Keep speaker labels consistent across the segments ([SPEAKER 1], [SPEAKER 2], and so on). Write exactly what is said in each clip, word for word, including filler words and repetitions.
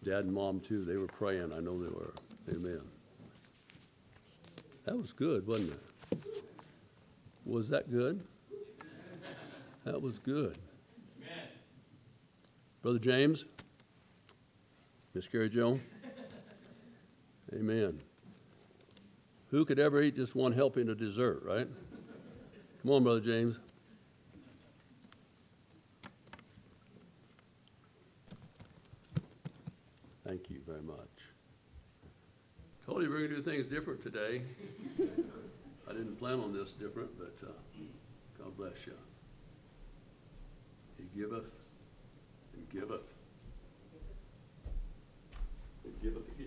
[SPEAKER 1] Dad and Mom, too, they were praying. I know they were. Amen. That was good, wasn't it? Was that good? That was good. Amen. Brother James? Miss Carrie Jo? Amen. Who could ever eat just one helping of dessert, right? Come on, Brother James. Thank you very much. Told you we we're going to do things different today. I didn't plan on this different, but uh, God bless you. He giveth and giveth and giveth again.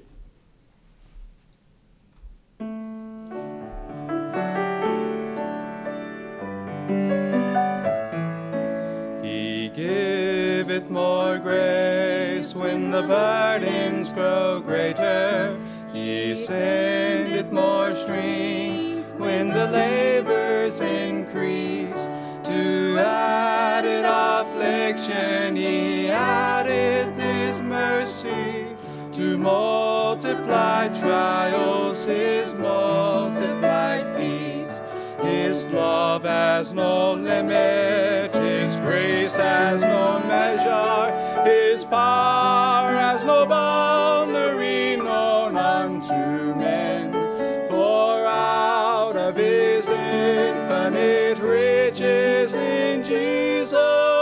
[SPEAKER 2] He giveth more grace when the burdens grow greater. He sendeth more strength when the labors increase. To added affliction he addeth his mercy. To multiplied trials his multiplied peace. His love has no limit, his grace has no measure, his power has no boundary known unto men. For out of his infinite riches in Jesus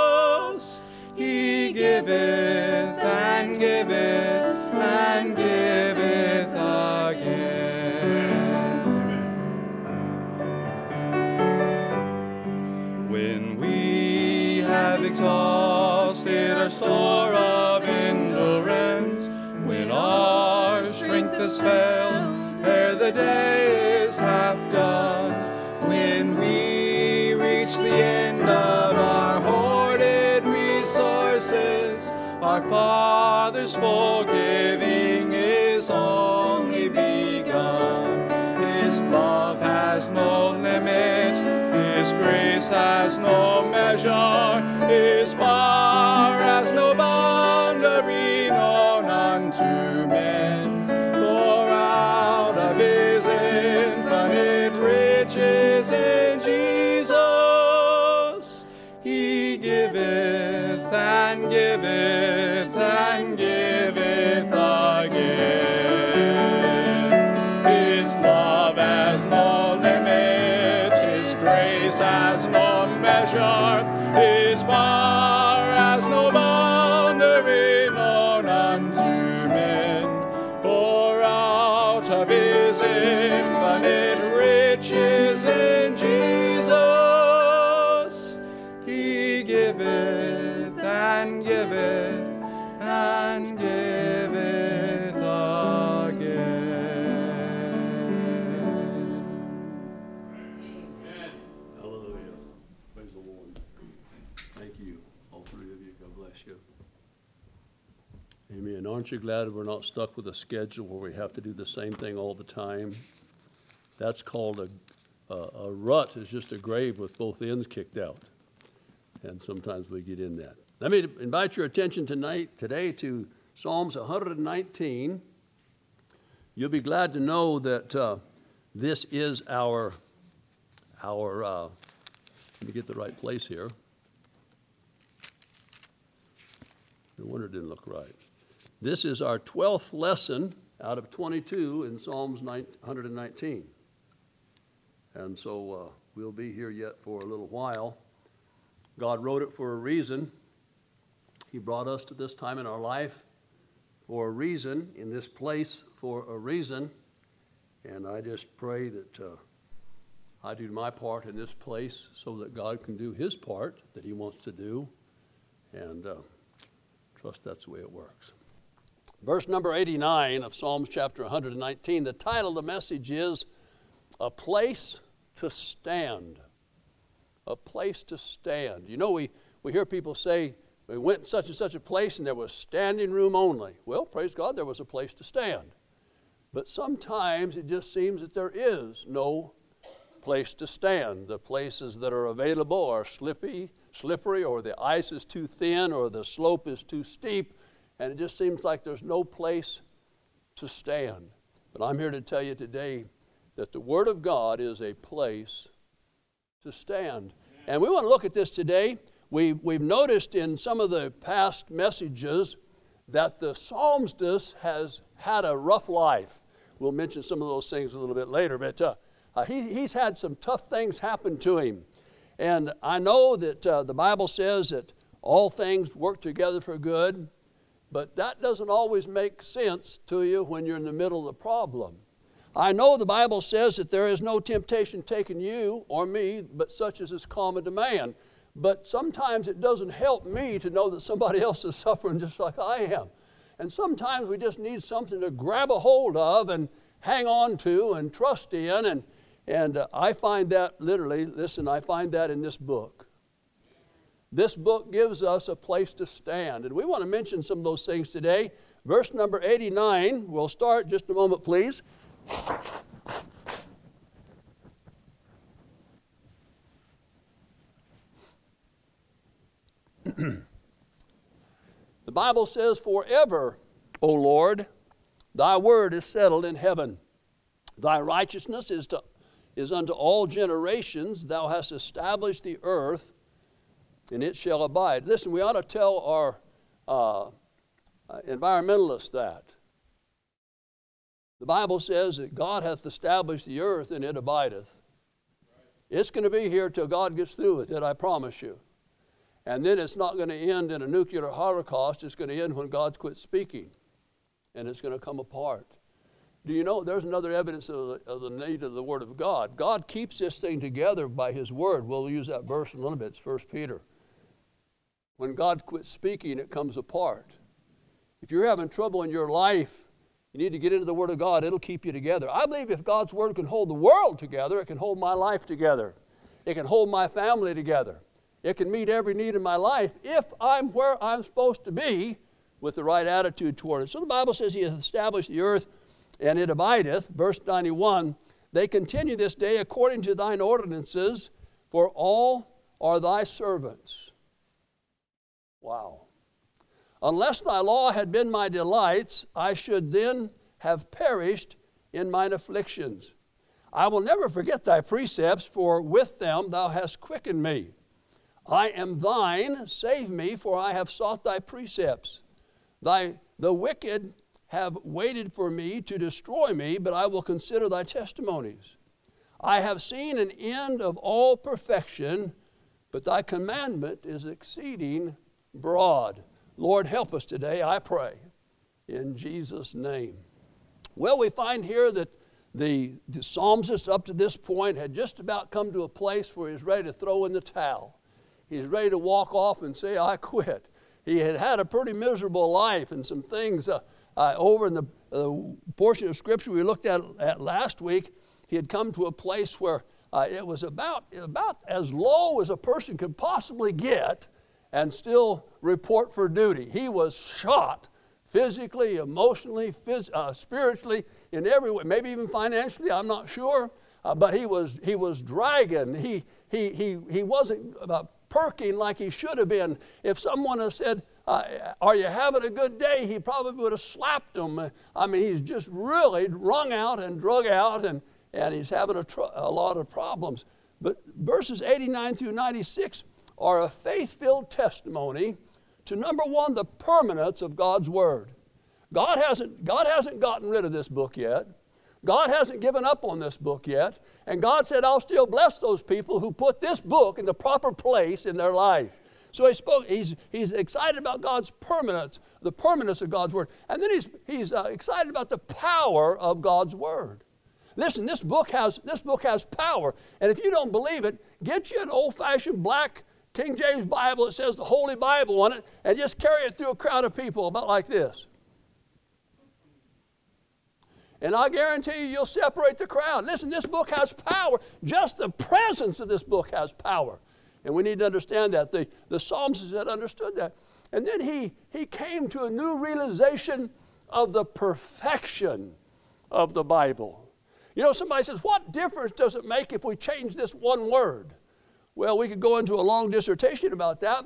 [SPEAKER 2] he giveth and giveth and giveth again. When we have exhausted our store of endurance, when our strength has failed ere the day is half done, when we reach the end of our hoarded resources, our Father's forgiving is only begun. His love has no limit, his grace has no measure, his power has no boundary known unto men. For out of his infinite riches in Jesus he giveth and giveth and giveth again. His love has no limit, his grace has no measure, his power has no boundary known unto men. For out of his infinite riches in Jesus he giveth and giveth and giveth again.
[SPEAKER 1] Hallelujah. Praise the Lord. Thank you, all three of you. God bless you. Amen. Aren't you glad we're not stuck with a schedule where we have to do the same thing all the time? That's called a, a, a rut is just a grave with both ends kicked out. And sometimes we get in that. Let me invite your attention tonight, today to Psalms one hundred nineteen. You'll be glad to know that uh, this is our, our uh, let me get the right place here. No wonder it didn't look right. This is our twelfth lesson out of twenty-two in Psalms one hundred nineteen. And so uh, we'll be here yet for a little while. God wrote it for a reason. He brought us to this time in our life for a reason, in this place for a reason. And I just pray that uh, I do my part in this place so that God can do his part that he wants to do. And uh, trust that's the way it works. Verse number eighty-nine of Psalms chapter one hundred nineteen, the title of the message is A Place to Stand. A place to stand. You know, we, we hear people say, we went to such and such a place and there was standing room only. Well, praise God, there was a place to stand. But sometimes it just seems that there is no place to stand. The places that are available are slippy, slippery, or the ice is too thin, or the slope is too steep, and it just seems like there's no place to stand. But I'm here to tell you today that the Word of God is a place to stand. And we want to look at this today. We, we've noticed in some of the past messages that the psalmist has had a rough life. We'll mention some of those things a little bit later, but uh, uh, he, he's had some tough things happen to him. And I know that uh, the Bible says that all things work together for good, but that doesn't always make sense to you when you're in the middle of the problem. I know the Bible says that there is no temptation taken you or me, but such as is common to man. But sometimes it doesn't help me to know that somebody else is suffering just like I am. And sometimes we just need something to grab a hold of and hang on to and trust in. And, and uh, I find that literally, listen, I find that in this book. This book gives us a place to stand. And we want to mention some of those things today. Verse number eighty-nine, we'll start just a moment, please. The Bible says, forever, O Lord, thy word is settled in heaven. Thy righteousness is, to, is unto all generations. Thou hast established the earth, and it shall abide. Listen, we ought to tell our uh, environmentalists that. The Bible says that God hath established the earth, and it abideth. It's going to be here till God gets through with it, I promise you. And then it's not going to end in a nuclear holocaust. It's going to end when God's quit speaking, and it's going to come apart. Do you know there's another evidence of the, of the need of the Word of God? God keeps this thing together by His Word. We'll use that verse in a little bit. It's First Peter. When God quits speaking, it comes apart. If you're having trouble in your life, you need to get into the Word of God. It'll keep you together. I believe if God's Word can hold the world together, it can hold my life together. It can hold my family together. It can meet every need in my life if I'm where I'm supposed to be with the right attitude toward it. So the Bible says He has established the earth, and it abideth. Verse ninety-one, they continue this day according to thine ordinances, for all are thy servants. Wow. Unless thy law had been my delights, I should then have perished in mine afflictions. I will never forget thy precepts, for with them thou hast quickened me. I am thine, save me, for I have sought thy precepts. Thy, the wicked have waited for me to destroy me, but I will consider thy testimonies. I have seen an end of all perfection, but thy commandment is exceeding broad. Lord, help us today, I pray, in Jesus' name. Well, we find here that the, the psalmist up to this point had just about come to a place where he's ready to throw in the towel. He's ready to walk off and say, I quit. He had had a pretty miserable life, and some things uh, uh, over in the uh, portion of Scripture we looked at, at last week, he had come to a place where uh, it was about, about as low as a person could possibly get and still report for duty. He was shot physically, emotionally, phys- uh, spiritually, in every way, maybe even financially, I'm not sure. Uh, but he was he was dragging. He he he he wasn't uh, perking like he should have been. If someone had said, uh, "Are you having a good day?" he probably would have slapped him. I mean, he's just really wrung out and drug out, and and he's having a, tr- a lot of problems. But verses eighty-nine through ninety-six are a faith-filled testimony to, number one, the permanence of God's Word. God hasn't God hasn't gotten rid of this book yet. God hasn't given up on this book yet. And God said, I'll still bless those people who put this book in the proper place in their life. So he spoke, he's, he's excited about God's permanence, the permanence of God's Word. And then he's, he's uh, excited about the power of God's Word. Listen, this book has, this book has power. And if you don't believe it, get you an old-fashioned black King James Bible that says the Holy Bible on it, and just carry it through a crowd of people about like this. And I guarantee you, you'll separate the crowd. Listen, this book has power. Just the presence of this book has power. And we need to understand that. The, the psalmist had understood that. And then he, he came to a new realization of the perfection of the Bible. You know, somebody says, what difference does it make if we change this one word? Well, we could go into a long dissertation about that, but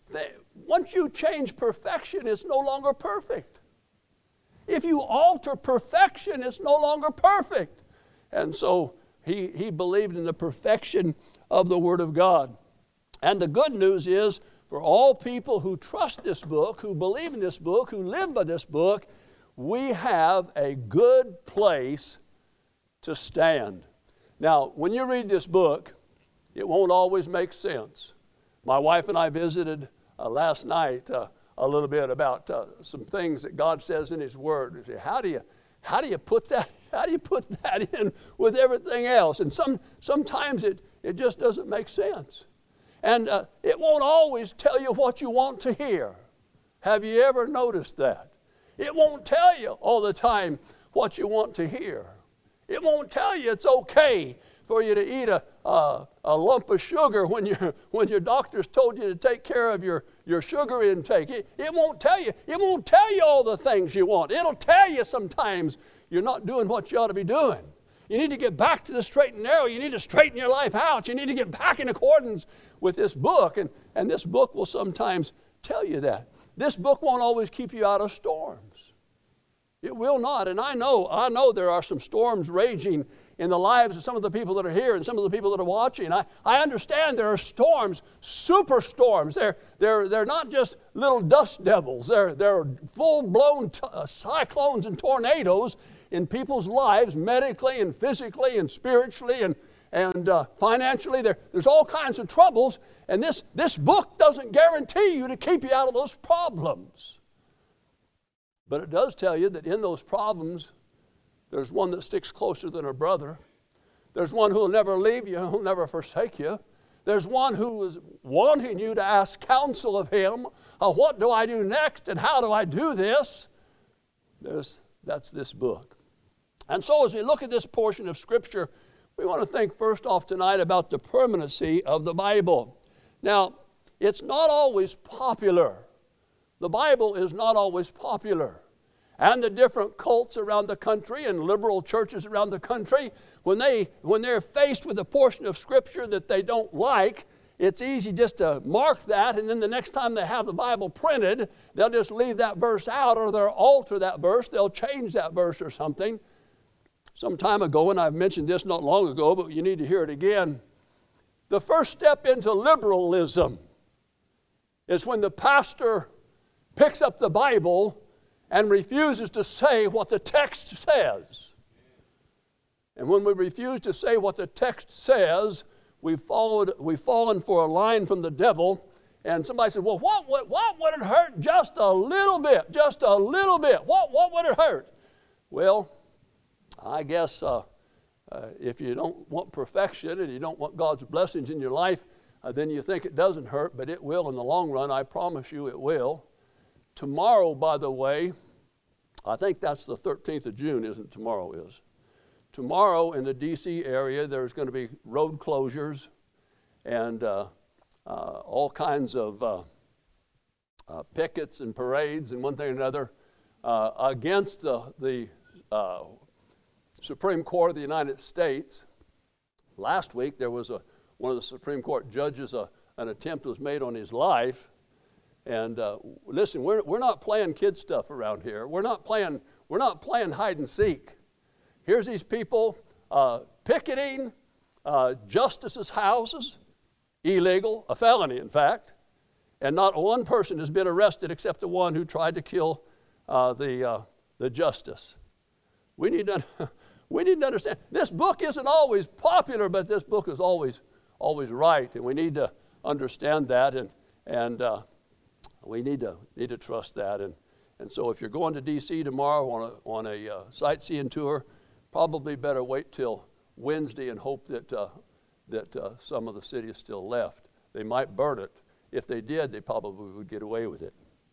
[SPEAKER 1] th- once you change perfection, it's no longer perfect. If you alter perfection, it's no longer perfect. And so he, he believed in the perfection of the Word of God. And the good news is, for all people who trust this book, who believe in this book, who live by this book, we have a good place to stand. Now, when you read this book, it won't always make sense. My wife and I visited uh, last night uh, a little bit about uh, some things that God says in His Word. You say, how do you, how do you put that? How do you put that in with everything else? And some sometimes it it just doesn't make sense. And uh, it won't always tell you what you want to hear. Have you ever noticed that? It won't tell you all the time what you want to hear. It won't tell you it's okay for you to eat a, a, a lump of sugar when, you, when your doctor's told you to take care of your, your sugar intake. It, it won't tell you. It won't tell you all the things you want. It'll tell you sometimes you're not doing what you ought to be doing. You need to get back to the straight and narrow. You need to straighten your life out. You need to get back in accordance with this book. And, and this book will sometimes tell you that. This book won't always keep you out of storms. It will not. And I know, I know there are some storms raging in the lives of some of the people that are here and some of the people that are watching. I, I understand there are storms, super storms. They're, they're, they're not just little dust devils. They're, they're full-blown t- uh, cyclones and tornadoes in people's lives, medically and physically and spiritually and, and uh, financially. There, there's all kinds of troubles, and this, this book doesn't guarantee you to keep you out of those problems. But it does tell you that in those problems, there's one that sticks closer than a brother. There's one who will never leave you, who will never forsake you. There's one who is wanting you to ask counsel of Him. Uh, what do I do next, and how do I do this? There's, that's this book. And so as we look at this portion of Scripture, we want to think first off tonight about the permanency of the Bible. Now, it's not always popular. The Bible is not always popular. And the different cults around the country and liberal churches around the country, when, they, when they're faced with a portion of Scripture that they don't like, it's easy just to mark that, and then the next time they have the Bible printed, they'll just leave that verse out, or they'll alter that verse, they'll change that verse or something. Some time ago, and I've mentioned this not long ago, but you need to hear it again, the first step into liberalism is when the pastor picks up the Bible and refuses to say what the text says. And when we refuse to say what the text says, we've, followed, we've fallen for a line from the devil. And somebody said, well, what would, what would it hurt? Just a little bit, just a little bit. What, what would it hurt? Well, I guess uh, uh, if you don't want perfection and you don't want God's blessings in your life, uh, then you think it doesn't hurt, but it will in the long run. I promise you it will. Tomorrow, by the way, I think that's the thirteenth of June, isn't it? Tomorrow is. Tomorrow in the D C area, there's going to be road closures and uh, uh, all kinds of uh, uh, pickets and parades and one thing or another uh, against the, the uh, Supreme Court of the United States. Last week, there was a, one of the Supreme Court judges, uh, an attempt was made on his life. And uh, listen, we're, we're not playing kid stuff around here. We're not playing, we're not playing hide and seek. Here's these people uh, picketing uh, justices' houses, illegal, a felony in fact, and not one person has been arrested except the one who tried to kill uh, the, uh, the justice. We need, to, we need to understand, this book isn't always popular, but this book is always, always right, and we need to understand that, and, and uh, we need to, need to trust that. And, and so if you're going to D C tomorrow on a, on a uh, sightseeing tour, probably better wait till Wednesday and hope that, uh, that uh, some of the city is still left. They might burn it. If they did, they probably would get away with it.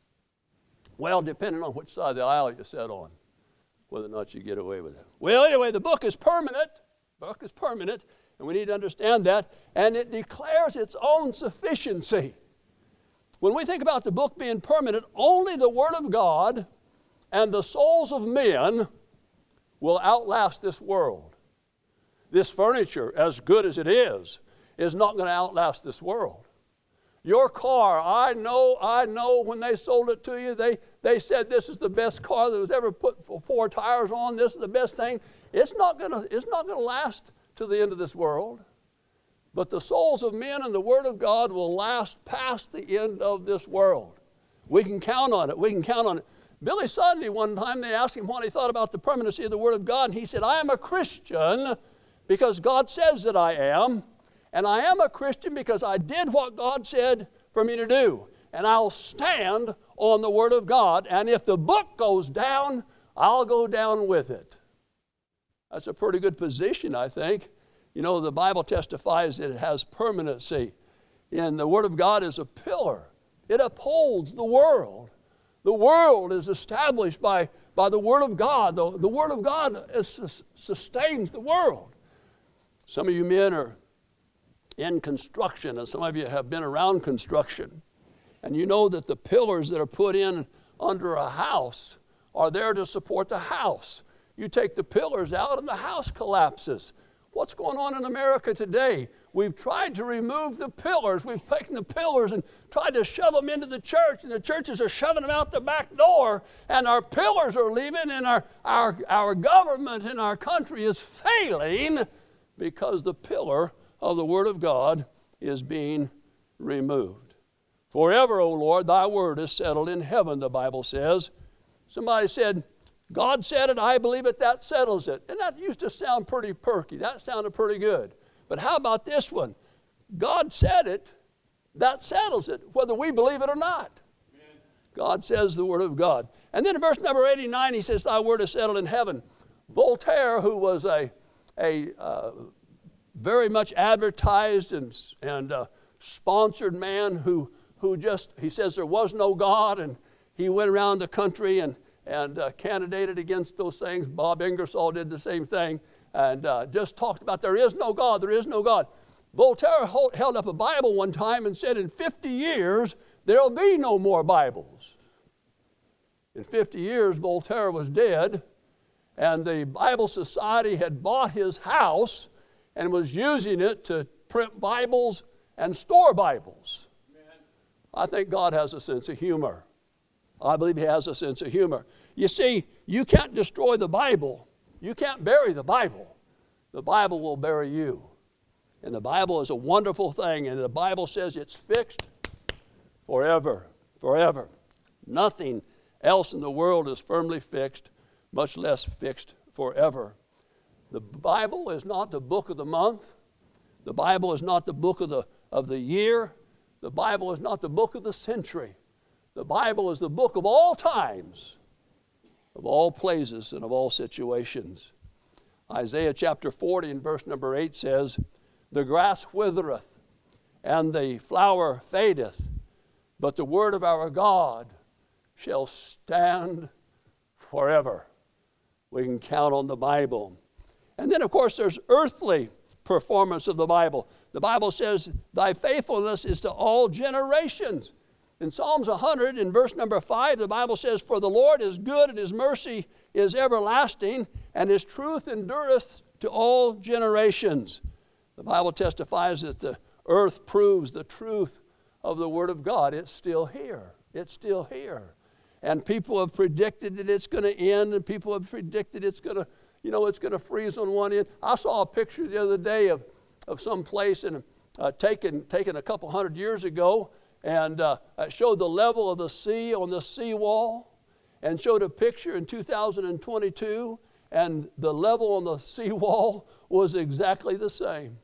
[SPEAKER 1] Well, depending on which side of the aisle you sit on, whether or not you get away with it. Well, anyway, the book is permanent. The book is permanent, and we need to understand that. And it declares its own sufficiency. When we think about the book being permanent, only the Word of God and the souls of men will outlast this world. This furniture, as good as it is, is not going to outlast this world. Your car, I know, I know when they sold it to you, they, they said this is the best car that was ever put four tires on. This is the best thing. It's not gonna, it's not gonna last to the end of this world. But the souls of men and the Word of God will last past the end of this world. We can count on it. We can count on it. Billy Sunday, one time, they asked him what he thought about the permanency of the Word of God, and he said, I am a Christian because God says that I am. And I am a Christian because I did what God said for me to do. And I'll stand on the Word of God. And if the book goes down, I'll go down with it. That's a pretty good position, I think. You know, the Bible testifies that it has permanency. And the Word of God is a pillar. It upholds the world. The world is established by, by the Word of God. The, the Word of God is, sustains the world. Some of you men are in construction, and some of you have been around construction, and you know that the pillars that are put in under a house are there to support the house. You take the pillars out and the house collapses. What's going on in America today? We've tried to remove the pillars. We've taken the pillars and tried to shove them into the church, and the churches are shoving them out the back door, and our pillars are leaving, and our, our, our government in our country is failing because the pillar of the Word of God is being removed. Forever, O Lord, thy word is settled in heaven, the Bible says. Somebody said, God said it, I believe it, that settles it. And that used to sound pretty perky. That sounded pretty good. But how about this one? God said it, that settles it, whether we believe it or not. Amen. God says the Word of God. And then in verse number eighty-nine, he says, thy word is settled in heaven. Voltaire, who was a, a uh, very much advertised and, and uh, sponsored man who, who just, he says there was no God, and he went around the country and, and uh, candidated against those things. Bob Ingersoll did the same thing, and uh, just talked about there is no God, there is no God. Voltaire hold, held up a Bible one time and said in fifty years, there'll be no more Bibles. In fifty years, Voltaire was dead, and the Bible Society had bought his house and was using it to print Bibles and store Bibles. Amen. I think God has a sense of humor. I believe He has a sense of humor. You see, you can't destroy the Bible. You can't bury the Bible. The Bible will bury you. And the Bible is a wonderful thing, and the Bible says it's fixed forever, forever. Nothing else in the world is firmly fixed, much less fixed forever. The Bible is not the book of the month. The Bible is not the book of the, of the year. The Bible is not the book of the century. The Bible is the book of all times, of all places, and of all situations. Isaiah chapter forty and verse number eight says, the grass withereth, and the flower fadeth, but the word of our God shall stand forever. We can count on the Bible. And then, of course, there's earthly performance of the Bible. The Bible says, thy faithfulness is to all generations. In Psalms one hundred, in verse number five, the Bible says, for the Lord is good, and His mercy is everlasting, and His truth endureth to all generations. The Bible testifies that the earth proves the truth of the Word of God. It's still here. It's still here. And people have predicted that it's going to end, and people have predicted it's going to You know, it's going to freeze on one end. I saw a picture the other day of, of some place in, uh, taken, taken a couple hundred years ago, and uh, it showed the level of the sea on the seawall, and showed a picture in two thousand twenty-two, and the level on the seawall was exactly the same.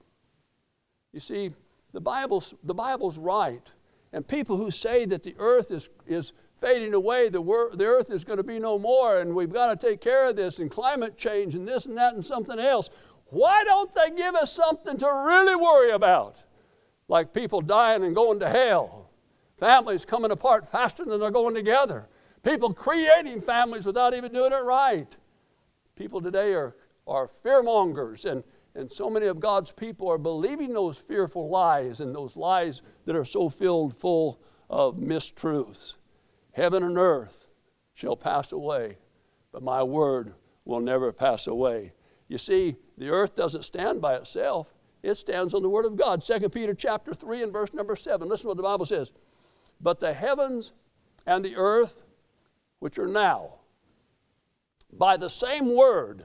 [SPEAKER 1] You see, the Bible's, the Bible's right. And people who say that the earth is, is fading away, the, wor- the earth is going to be no more, and we've got to take care of this, and climate change, and this and that and something else. Why don't they give us something to really worry about? Like people dying and going to hell. Families coming apart faster than they're going together. People creating families without even doing it right. People today are, are fearmongers, and, and so many of God's people are believing those fearful lies, and those lies that are so filled full of mistruths. Heaven and earth shall pass away, but my word will never pass away. You see, the earth doesn't stand by itself. It stands on the Word of God. Second Peter chapter three and verse number seven. Listen to what the Bible says. But the heavens and the earth, which are now, by the same word,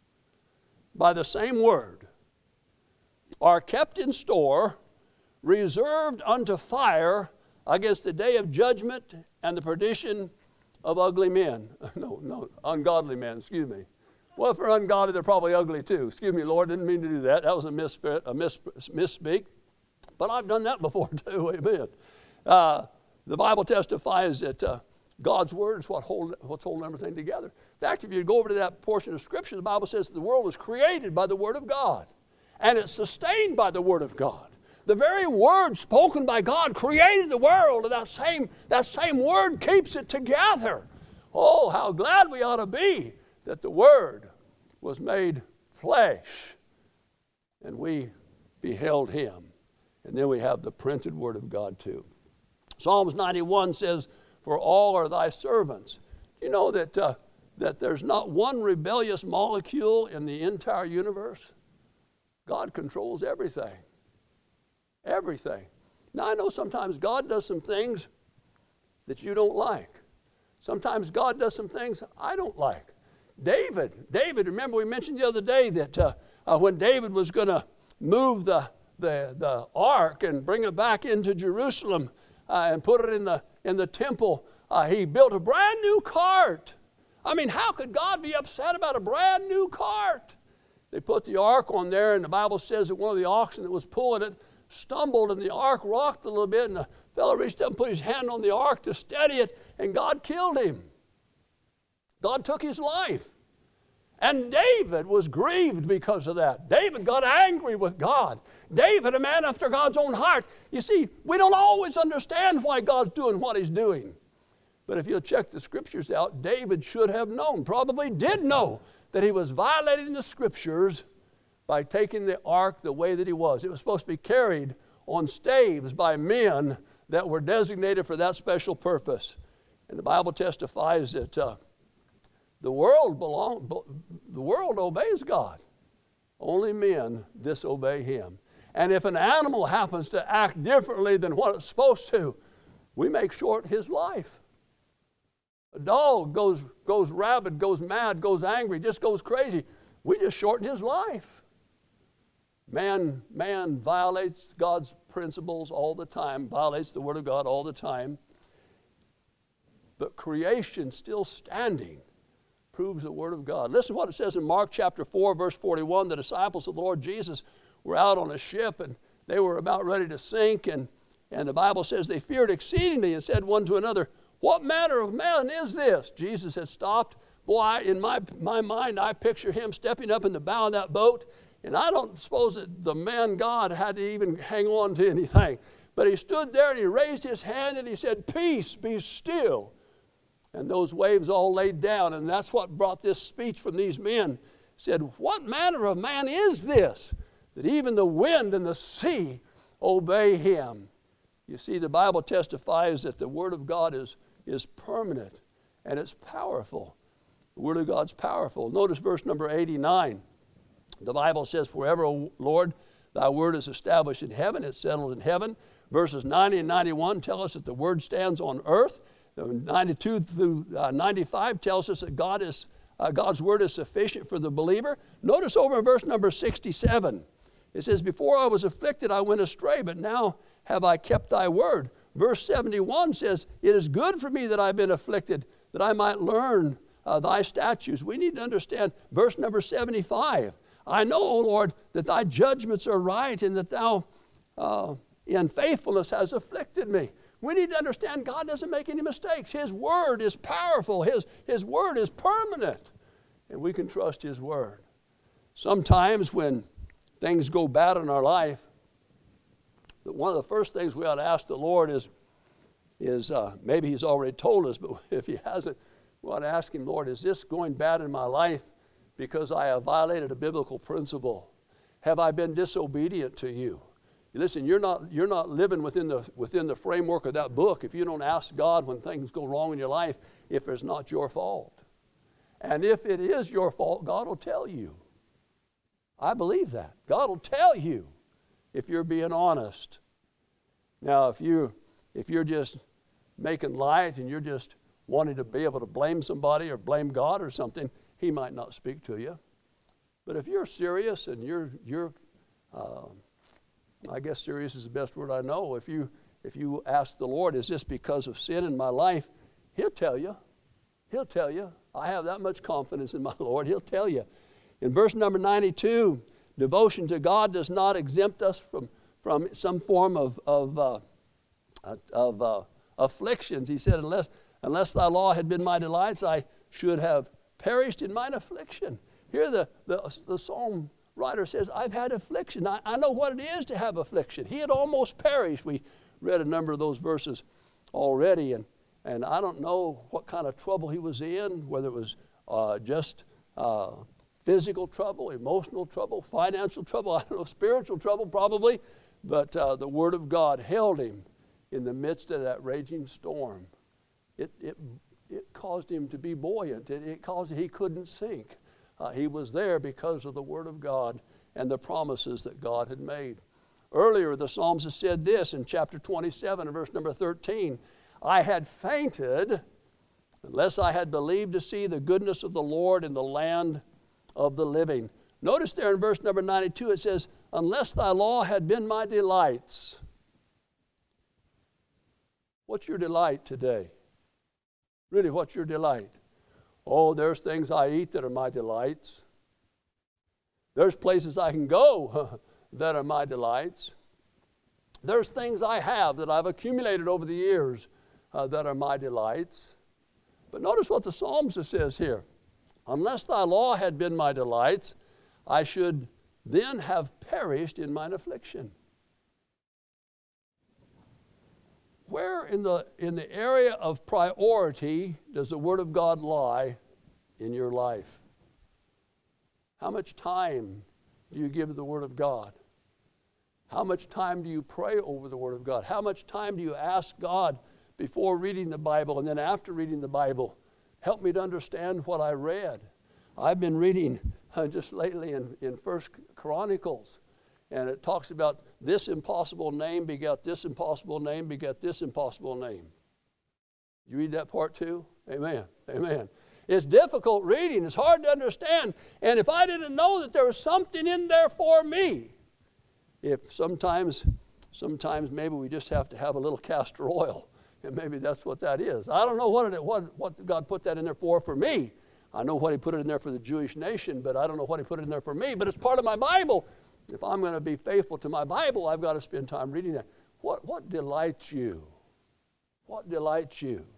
[SPEAKER 1] by the same word, are kept in store, reserved unto fire against the day of judgment and the perdition of ugly men. No, no, ungodly men, excuse me. Well, if they're ungodly, they're probably ugly too. Excuse me, Lord, didn't mean to do that. That was a, misspit, a mis, misspeak. But I've done that before too, amen. Uh, the Bible testifies that uh, God's word is what hold, what's holding everything together. In fact, if you go over to that portion of Scripture, the Bible says that the world was created by the Word of God. And it's sustained by the Word of God. The very word spoken by God created the world, and that same, that same word keeps it together. Oh, how glad we ought to be that the Word was made flesh, and we beheld Him. And then we have the printed Word of God too. Psalms ninety-one says, for all are thy servants. You know that, uh, that there's not one rebellious molecule in the entire universe? God controls everything. Everything. Now I know sometimes God does some things that you don't like. Sometimes God does some things I don't like. David, David, remember we mentioned the other day that uh, uh, when David was going to move the, the, the ark and bring it back into Jerusalem uh, and put it in the, in the temple, uh, he built a brand new cart. I mean, how could God be upset about a brand new cart? They put the ark on there, and the Bible says that one of the oxen that was pulling it stumbled, and the ark rocked a little bit, and the fellow reached up and put his hand on the ark to steady it, and God killed him. God took his life. And David was grieved because of that. David got angry with God. David, a man after God's own heart. You see, we don't always understand why God's doing what He's doing. But if you'll check the Scriptures out, David should have known, probably did know, that he was violating the Scriptures by taking the ark the way that he was. It was supposed to be carried on staves by men that were designated for that special purpose. And the Bible testifies that uh, the world belong, the world obeys God. Only men disobey Him. And if an animal happens to act differently than what it's supposed to, we make short his life. A dog goes, goes rabid, goes mad, goes angry, just goes crazy. We just shorten his life. Man, man violates God's principles all the time, violates the Word of God all the time. But creation still standing proves the Word of God. Listen to what it says in Mark chapter four, verse forty-one. The disciples of the Lord Jesus were out on a ship, and they were about ready to sink. And, and the Bible says they feared exceedingly and said one to another, what manner of man is this? Jesus had stopped. Boy, I, in my, my mind, I picture him stepping up in the bow of that boat. And I don't suppose that the man God had to even hang on to anything. But he stood there and he raised his hand and he said, peace, be still. And those waves all laid down. And that's what brought this speech from these men. He said, what manner of man is this, that even the wind and the sea obey him? You see, the Bible testifies that the Word of God is, is permanent and it's powerful. The Word of God's powerful. Notice verse number eighty-nine. The Bible says, forever, O Lord, thy word is established in heaven, it's settled in heaven. Verses ninety and ninety-one tell us that the word stands on earth. ninety-two through ninety-five tells us that God is, uh, God's word is sufficient for the believer. Notice over in verse number sixty-seven, it says, before I was afflicted, I went astray, but now have I kept thy word. Verse seventy-one says, it is good for me that I've been afflicted, that I might learn uh, thy statutes. We need to understand verse number seventy-five. I know, O Lord, that thy judgments are right and that thou uh, in faithfulness has afflicted me. We need to understand God doesn't make any mistakes. His word is powerful. His, his word is permanent. And we can trust His word. Sometimes when things go bad in our life, one of the first things we ought to ask the Lord is, is uh, maybe He's already told us, but if He hasn't, we ought to ask Him, Lord, is this going bad in my life because I have violated a biblical principle? Have I been disobedient to you? Listen, you're not, you're not living within the, within the framework of that book if you don't ask God when things go wrong in your life if it's not your fault. And if it is your fault, God will tell you. I believe that. God will tell you. if you're being honest. Now, if you if you're just making light and you're just wanting to be able to blame somebody or blame God or something, he might not speak to you. But if you're serious and you're you're uh, I guess serious is the best word I know. If you if you ask the Lord, is this because of sin in my life? He'll tell you. He'll tell you. I have that much confidence in my Lord. He'll tell you. In verse number ninety-two, devotion to God does not exempt us from, from some form of, of, uh, of uh, afflictions. He said, unless, unless thy law had been my delights, I should have perished in mine affliction. Here the, the, the psalm writer says, I've had affliction. I, I know what it is to have affliction. He had almost perished. We read a number of those verses already, and, and I don't know what kind of trouble he was in, whether it was uh, just uh, physical trouble, emotional trouble, financial trouble, I don't know, spiritual trouble probably, but uh, the Word of God held him in the midst of that raging storm. It, it, it caused him to be buoyant. It, it caused he couldn't sink. Uh, he was there because of the Word of God and the promises that God had made. Earlier, the psalmist said this in chapter twenty-seven, verse number thirteen, I had fainted unless I had believed to see the goodness of the Lord in the land of the living. Notice there in verse number ninety-two, it says, unless thy law had been my delights. What's your delight today? Really, what's your delight? Oh, there's things I eat that are my delights. There's places I can go that are my delights. There's things I have that I've accumulated over the years uh, that are my delights. But notice what the psalmist says here. Unless thy law had been my delights, I should then have perished in mine affliction. Where in the, in the area of priority does the Word of God lie in your life? How much time do you give the Word of God? How much time do you pray over the Word of God? How much time do you ask God before reading the Bible and then after reading the Bible, help me to understand what I read? I've been reading uh, just lately in, in First Chronicles, and it talks about this impossible name begat this impossible name begat this impossible name. You read that part too? Amen. Amen. It's difficult reading. It's hard to understand. And if I didn't know that there was something in there for me, if sometimes, sometimes maybe we just have to have a little castor oil, and maybe that's what that is. I don't know what it what what God put that in there for for me. I know what He put it in there for the Jewish nation, but I don't know what He put it in there for me. But it's part of my Bible. If I'm going to be faithful to my Bible, I've got to spend time reading that. What, what delights you? What delights you?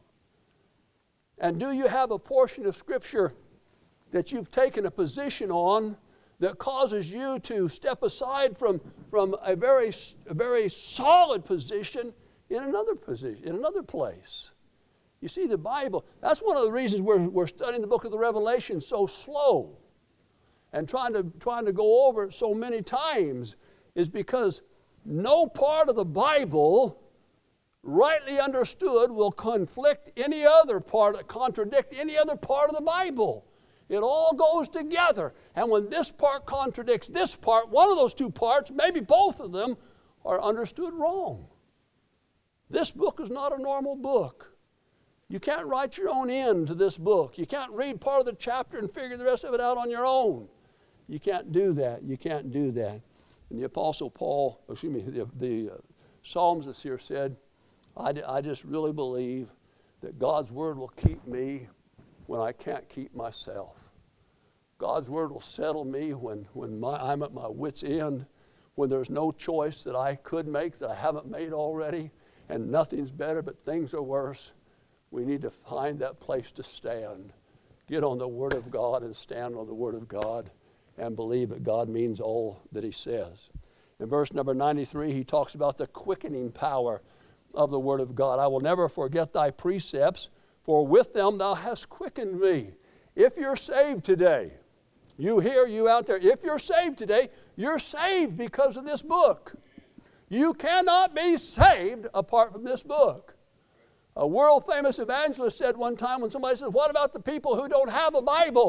[SPEAKER 1] And do you have a portion of Scripture that you've taken a position on that causes you to step aside from, from a very, a very solid position in another position, in another place? You see, the Bible, that's one of the reasons we're, we're studying the book of the Revelation so slow and trying to, trying to go over it so many times, is because no part of the Bible, rightly understood, will conflict any other part, contradict any other part of the Bible. It all goes together. And when this part contradicts this part, one of those two parts, maybe both of them, are understood wrong. This book is not a normal book. You can't write your own end to this book. You can't read part of the chapter and figure the rest of it out on your own. You can't do that. You can't do that. And the Apostle Paul, excuse me, the, the uh, psalmist here said, I, I just really believe that God's Word will keep me when I can't keep myself. God's Word will settle me when, when my, I'm at my wit's end, when there's no choice that I could make that I haven't made already, and nothing's better but things are worse. We need to find that place to stand. Get on the Word of God and stand on the Word of God and believe that God means all that He says. In verse number ninety-three, he talks about the quickening power of the Word of God. I will never forget thy precepts, for with them thou hast quickened me. If you're saved today, you here, you out there, if you're saved today, you're saved because of this book. You cannot be saved apart from this book. A world-famous evangelist said one time when somebody said, what about the people who don't have a Bible?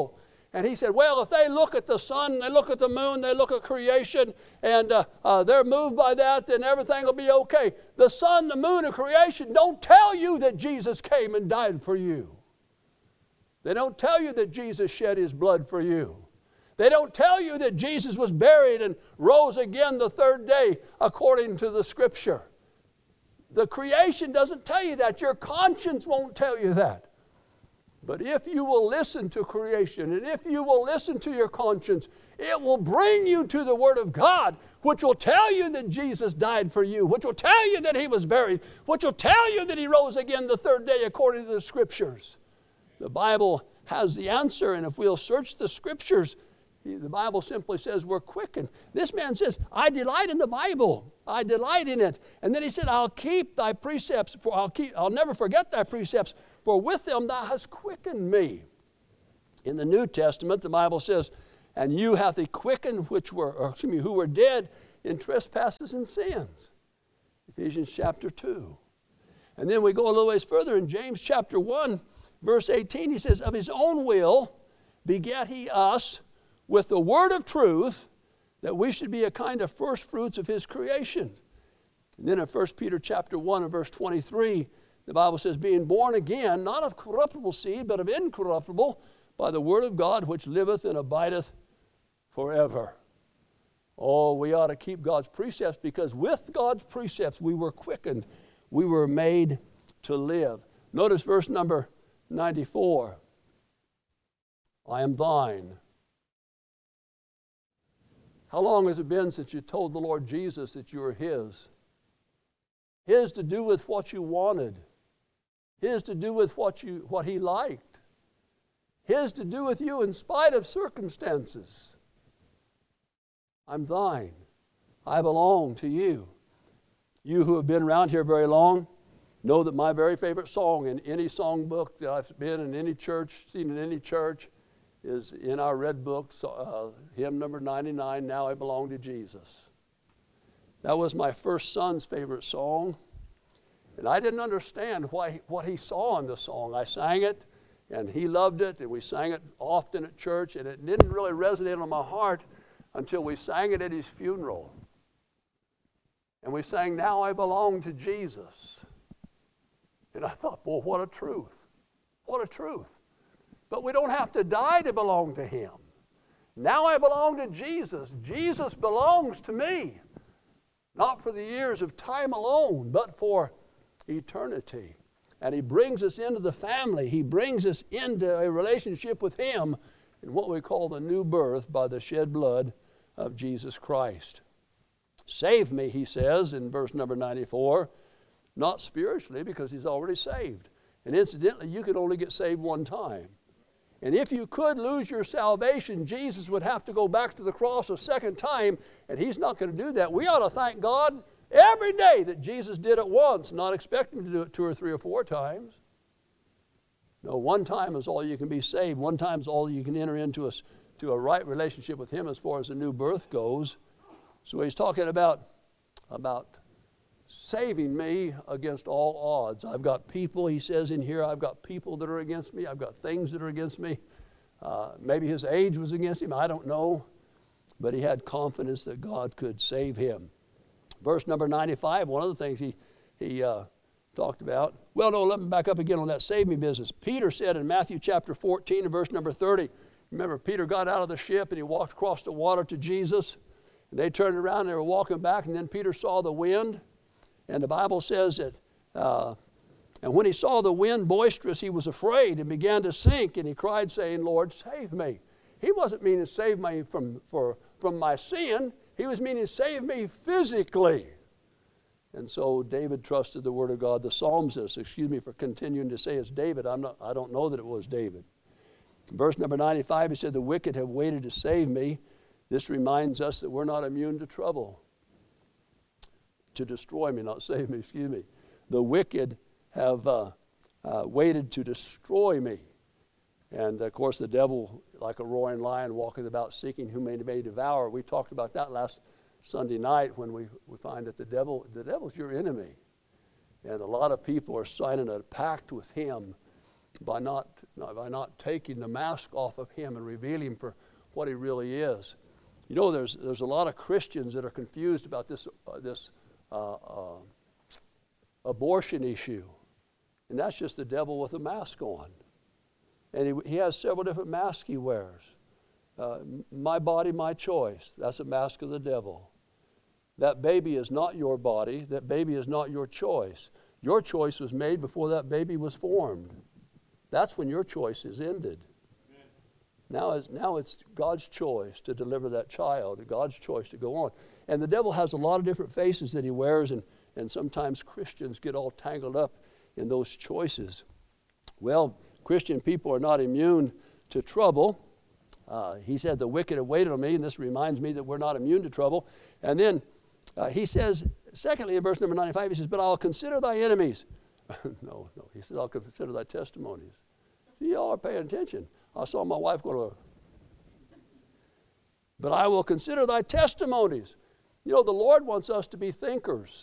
[SPEAKER 1] And he said, well, if they look at the sun, they look at the moon, they look at creation, and uh, uh, they're moved by that, then everything will be okay. The sun, the moon, and creation don't tell you that Jesus came and died for you. They don't tell you that Jesus shed his blood for you. They don't tell you that Jesus was buried and rose again the third day according to the Scripture. The creation doesn't tell you that. Your conscience won't tell you that. But if you will listen to creation, and if you will listen to your conscience, it will bring you to the Word of God, which will tell you that Jesus died for you, which will tell you that he was buried, which will tell you that he rose again the third day according to the Scriptures. The Bible has the answer, and if we'll search the Scriptures, the Bible simply says we're quickened. This man says, I delight in the Bible. I delight in it. And then he said, I'll keep thy precepts, for I'll keep, I'll never forget thy precepts, for with them thou hast quickened me. In the New Testament, the Bible says, and you hath he quickened which were, or excuse me, who were dead in trespasses and sins. Ephesians chapter two. And then we go a little ways further in James chapter one, verse eighteen, he says, of his own will begat he us with the word of truth, that we should be a kind of first fruits of his creation. And then in First Peter chapter one and verse twenty-three, the Bible says, being born again, not of corruptible seed, but of incorruptible, by the word of God, which liveth and abideth forever. Oh, we ought to keep God's precepts, because with God's precepts we were quickened. We were made to live. Notice verse number ninety-four. I am thine. How long has it been since you told the Lord Jesus that you were his? His to do with what you wanted. His to do with what you what he liked. His to do with you in spite of circumstances. I'm thine. I belong to you. You who have been around here very long know that my very favorite song in any songbook that I've been in any church, seen in any church, is in our red book, uh, hymn number ninety-nine, Now I Belong to Jesus. That was my first son's favorite song, and I didn't understand why, what he saw in the song. I sang it, and he loved it, and we sang it often at church, and it didn't really resonate on my heart until we sang it at his funeral. And we sang, Now I Belong to Jesus. And I thought, well, what a truth. What a truth. But we don't have to die to belong to him. Now I belong to Jesus. Jesus belongs to me. Not for the years of time alone, but for eternity. And he brings us into the family. He brings us into a relationship with him in what we call the new birth by the shed blood of Jesus Christ. Save me, he says in verse number ninety-four, not spiritually, because he's already saved. And incidentally, you can only get saved one time. And if you could lose your salvation, Jesus would have to go back to the cross a second time, and he's not going to do that. We ought to thank God every day that Jesus did it once, not expecting to do it two or three or four times. No, one time is all you can be saved. One time is all you can enter into a, to a right relationship with him as far as the new birth goes. So he's talking about, about saving me against all odds. I've got people, he says in here, I've got people that are against me. I've got things that are against me. Uh, maybe his age was against him. I don't know. But he had confidence that God could save him. Verse number ninety-five, one of the things he, he uh, talked about. Well, no, let me back up again on that save me business. Peter said in Matthew chapter fourteen and verse number thirty, remember Peter got out of the ship and he walked across the water to Jesus. And they turned around and they were walking back, and then Peter saw the wind. And the Bible says that, uh, and when he saw the wind boisterous, he was afraid and began to sink, and he cried, saying, Lord, save me. He wasn't meaning save me from, for, from my sin. He was meaning save me physically. And so David trusted the word of God. The psalmist, excuse me for continuing to say it's David. I'm not, I don't know that it was David. In verse number ninety-five, he said, the wicked have waited to save me. This reminds us that we're not immune to trouble. To destroy me, not save me, excuse me. The wicked have uh, uh, waited to destroy me. And of course the devil, like a roaring lion, walketh about seeking whom he may devour. We talked about that last Sunday night when we, we find that the devil, the devil's your enemy. And a lot of people are signing a pact with him by not, by not taking the mask off of him and revealing him for what he really is. You know, there's, there's a lot of Christians that are confused about this, uh, this uh, uh, abortion issue. And that's just the devil with a mask on. And he, he has several different masks he wears. Uh, my body, my choice. That's a mask of the devil. That baby is not your body. That baby is not your choice. Your choice was made before that baby was formed. That's when your choice is ended. Amen. Now it's, now it's God's choice to deliver that child, God's choice to go on. And the devil has a lot of different faces that he wears, and, and sometimes Christians get all tangled up in those choices. Well, Christian people are not immune to trouble. Uh, he said, the wicked have waited on me, and this reminds me that we're not immune to trouble. And then uh, he says, secondly, in verse number ninety-five, he says, but I'll consider thy enemies. no, no, he says, I'll consider thy testimonies. See, y'all are paying attention. I saw my wife go to a... But I will consider thy testimonies. You know, the Lord wants us to be thinkers.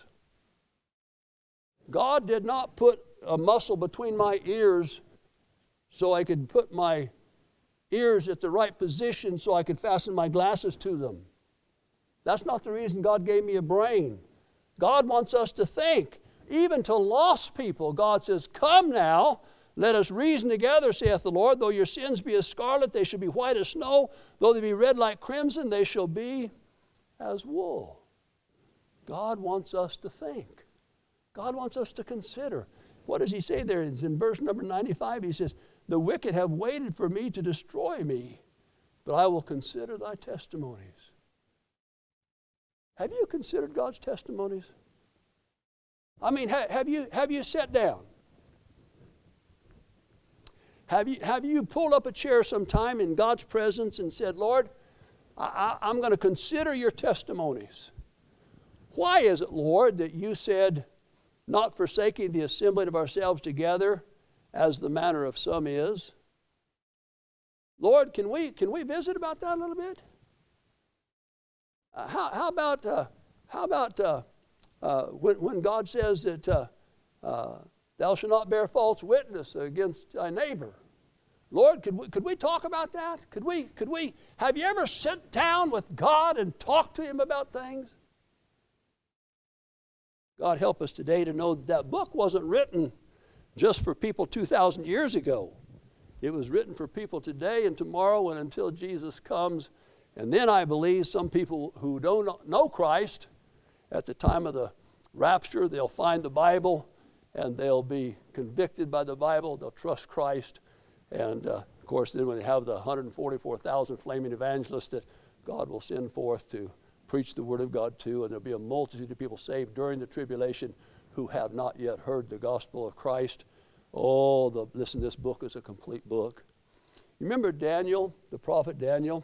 [SPEAKER 1] God did not put a muscle between my ears so I could put my ears at the right position so I could fasten my glasses to them. That's not the reason God gave me a brain. God wants us to think. Even to lost people, God says, come now, let us reason together, saith the Lord. Though your sins be as scarlet, they shall be white as snow. Though they be red like crimson, they shall be as wool. God wants us to think. God wants us to consider. What does he say there? It's in verse number ninety-five. He says, the wicked have waited for me to destroy me, but I will consider thy testimonies. Have you considered God's testimonies? I mean, ha- have you have you sat down? Have you have you pulled up a chair sometime in God's presence and said, Lord, I, I, I'm going to consider your testimonies. Why is it, Lord, that you said, not forsaking the assembling of ourselves together, as the manner of some is? Lord, can we can we visit about that a little bit? Uh, how, how about uh, how about uh, uh, when, when God says that uh, uh, thou shalt not bear false witness against thy neighbor? Lord, could we, could we talk about that? Could we could we? Have you ever sat down with God and talked to Him about things? God help us today to know that that book wasn't written just for people two thousand years ago. It was written for people today and tomorrow and until Jesus comes. And then I believe some people who don't know Christ, at the time of the rapture, they'll find the Bible and they'll be convicted by the Bible. They'll trust Christ. And uh, of course, then when they have the one hundred forty-four thousand flaming evangelists that God will send forth to preach the Word of God to, and there'll be a multitude of people saved during the tribulation who have not yet heard the gospel of Christ. Oh, the, listen, this book is a complete book. You remember Daniel, the prophet Daniel?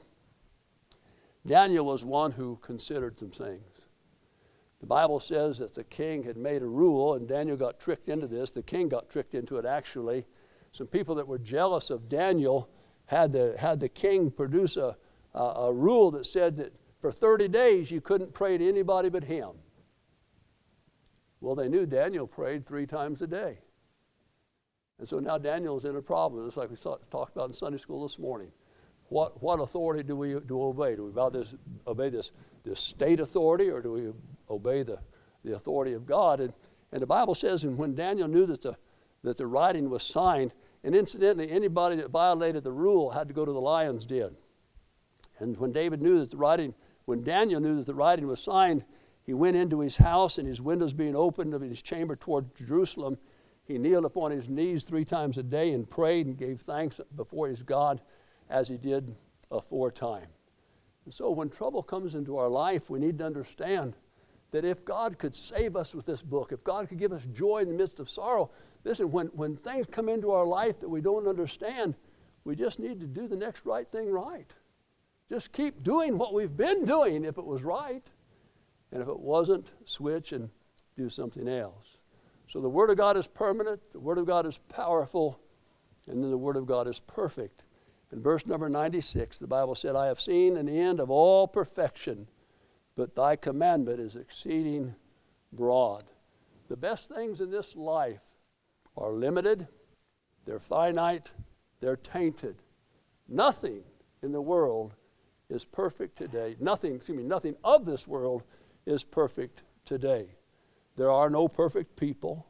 [SPEAKER 1] Daniel was one who considered some things. The Bible says that the king had made a rule, and Daniel got tricked into this. The king got tricked into it, actually. Some people that were jealous of Daniel had the, had the king produce a, a, a rule that said that for thirty days you couldn't pray to anybody but him. Well, they knew Daniel prayed three times a day. And so now Daniel's in a problem, just like we saw, talked about in Sunday school this morning. What, what authority do we do we obey? Do we obey this, obey this, this state authority, or do we obey the, the authority of God? And, and the Bible says, and when Daniel knew that the, that the writing was signed, and incidentally, anybody that violated the rule had to go to the lion's den. And when David knew that the writing, when Daniel knew that the writing was signed, he went into his house, and his windows being opened of his chamber toward Jerusalem, he kneeled upon his knees three times a day and prayed and gave thanks before his God as he did aforetime. And so when trouble comes into our life, we need to understand that if God could save us with this book, if God could give us joy in the midst of sorrow, listen, when, when things come into our life that we don't understand, we just need to do the next right thing right. Just keep doing what we've been doing if it was right. And if it wasn't, switch and do something else. So the Word of God is permanent, the Word of God is powerful, and then the Word of God is perfect. In verse number ninety-six, the Bible said, I have seen an end of all perfection, but thy commandment is exceeding broad. The best things in this life are limited, They're finite. They're tainted. Nothing in the world is perfect today. Nothing, excuse me, nothing of this world is perfect today. There are no perfect people.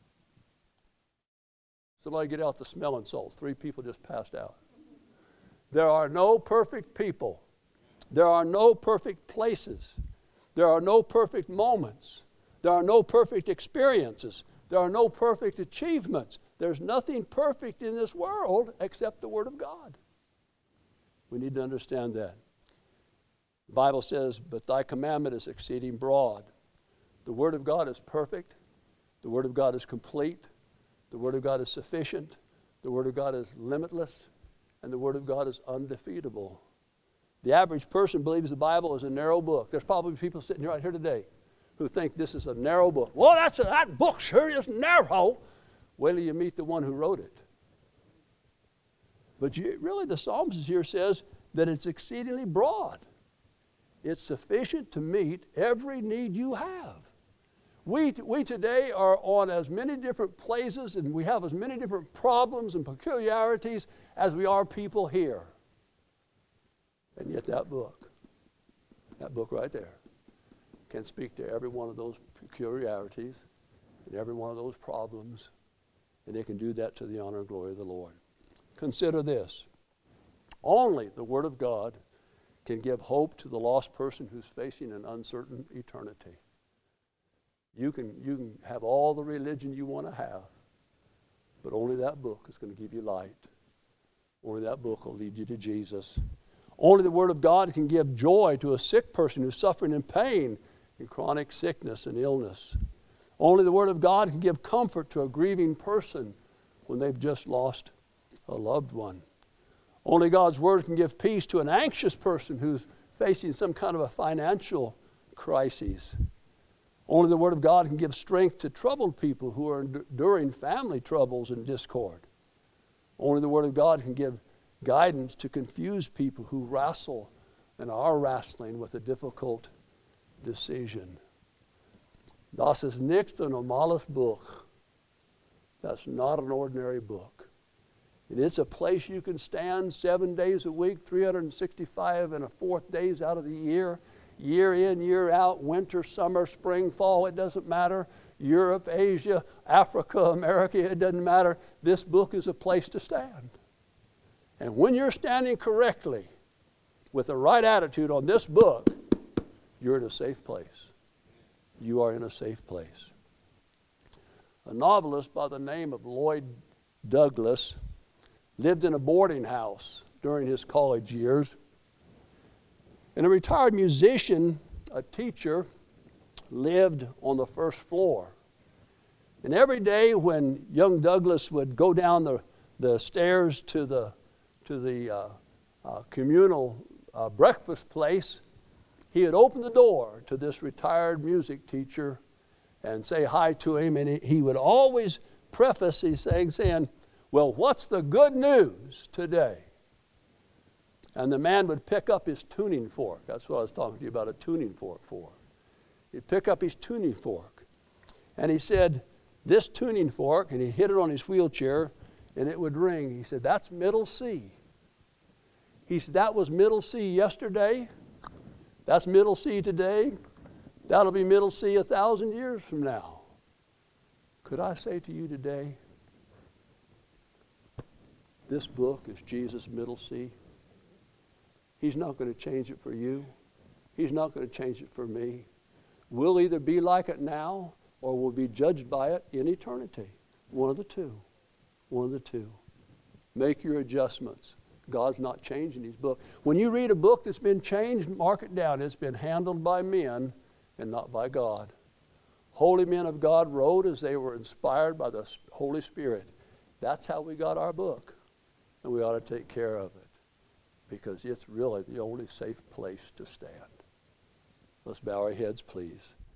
[SPEAKER 1] Somebody get out the smelling salts. Three people just passed out. There are no perfect people. There are no perfect places. There are no perfect moments. There are no perfect experiences. There are no perfect achievements. There's nothing perfect in this world except the Word of God. We need to understand that. The Bible says, but thy commandment is exceeding broad. The Word of God is perfect. The Word of God is complete. The Word of God is sufficient. The Word of God is limitless. And the Word of God is undefeatable. The average person believes the Bible is a narrow book. There's probably people sitting right here today who think this is a narrow book. Well, that's a, that book sure is narrow. Wait till you meet the one who wrote it. But you, really the Psalms here says that it's exceedingly broad. It's sufficient to meet every need you have. We, we today are on as many different places and we have as many different problems and peculiarities as we are people here. And yet that book, that book right there, can speak to every one of those peculiarities and every one of those problems, and it can do that to the honor and glory of the Lord. Consider this. Only the Word of God can give hope to the lost person who's facing an uncertain eternity. You can, you can have all the religion you want to have, but only that book is going to give you light. Only that book will lead you to Jesus. Only the Word of God can give joy to a sick person who's suffering in pain in chronic sickness and illness. Only the Word of God can give comfort to a grieving person when they've just lost a loved one. Only God's Word can give peace to an anxious person who's facing some kind of a financial crisis. Only the Word of God can give strength to troubled people who are enduring family troubles and discord. Only the Word of God can give guidance to confused people who wrestle and are wrestling with a difficult decision. Das ist nicht ein normales Buch. That's not an ordinary book. And it's a place you can stand seven days a week, three hundred sixty-five and a fourth days out of the year, year in, year out, winter, summer, spring, fall, it doesn't matter. Europe, Asia, Africa, America, it doesn't matter. This book is a place to stand. And when you're standing correctly with the right attitude on this book, you're in a safe place. You are in a safe place. A novelist by the name of Lloyd Douglas lived in a boarding house during his college years. And a retired musician, a teacher, lived on the first floor. And every day when young Douglas would go down the, the stairs to the to the uh, uh, communal uh, breakfast place, he would open the door to this retired music teacher and say hi to him, and he, he would always preface these things saying, well, what's the good news today? And the man would pick up his tuning fork. That's what I was talking to you about a tuning fork for. He'd pick up his tuning fork, and he said, this tuning fork, and he hit it on his wheelchair, and it would ring. He said, that's middle C. He said, that was middle C yesterday. That's middle C today. That'll be middle C a thousand years from now. Could I say to you today, this book is Jesus' middle C. He's not going to change it for you. He's not going to change it for me. We'll either be like it now or we'll be judged by it in eternity. One of the two. One of the two. Make your adjustments. God's not changing his book. When you read a book that's been changed, mark it down. It's been handled by men and not by God. Holy men of God wrote as they were inspired by the Holy Spirit. That's how we got our book. And we ought to take care of it because it's really the only safe place to stand. Let's bow our heads, please.